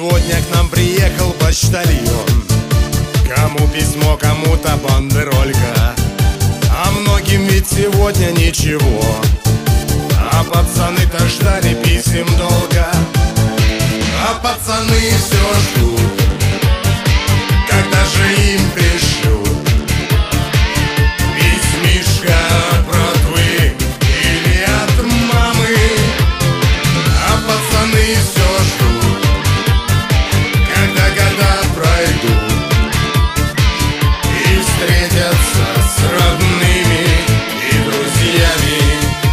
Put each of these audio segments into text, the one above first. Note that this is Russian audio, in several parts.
сегодня к нам приехал почтальон. Кому письмо, кому-то бандеролька, а многим ведь сегодня ничего. А пацаны-то ждали писем долго, а пацаны все ждут, когда же им пришлют письмишко от братвы или от мамы. А пацаны все ждут, когда года пройдут и встретятся с родными и друзьями.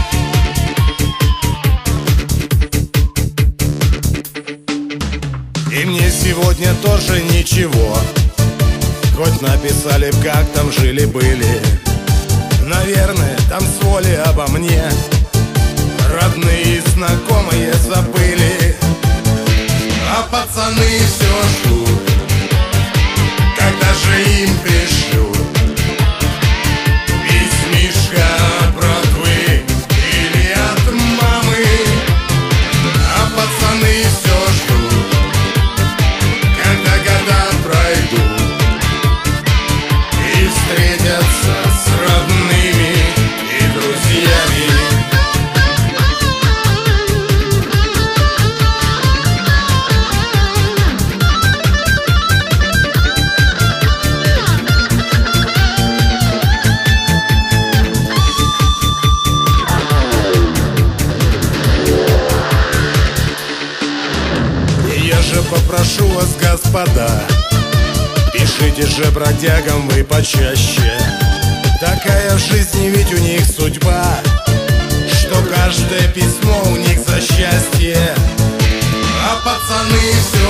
И мне сегодня тоже ничего, хоть написали б, как там жили-были. Наверное, там с воли обо мне родные и знакомые забыли. А пацаны все ждут, когда же им пришлют письмишко от братвы или от мамы. А пацаны все ждут, когда года пройдут и встретятся с родными и друзьями. Я же попрошу вас, господа, пишите же бродягам вы почаще. Такая в жизни ведь у них судьба, что каждое письмо у них за счастье. А пацаны все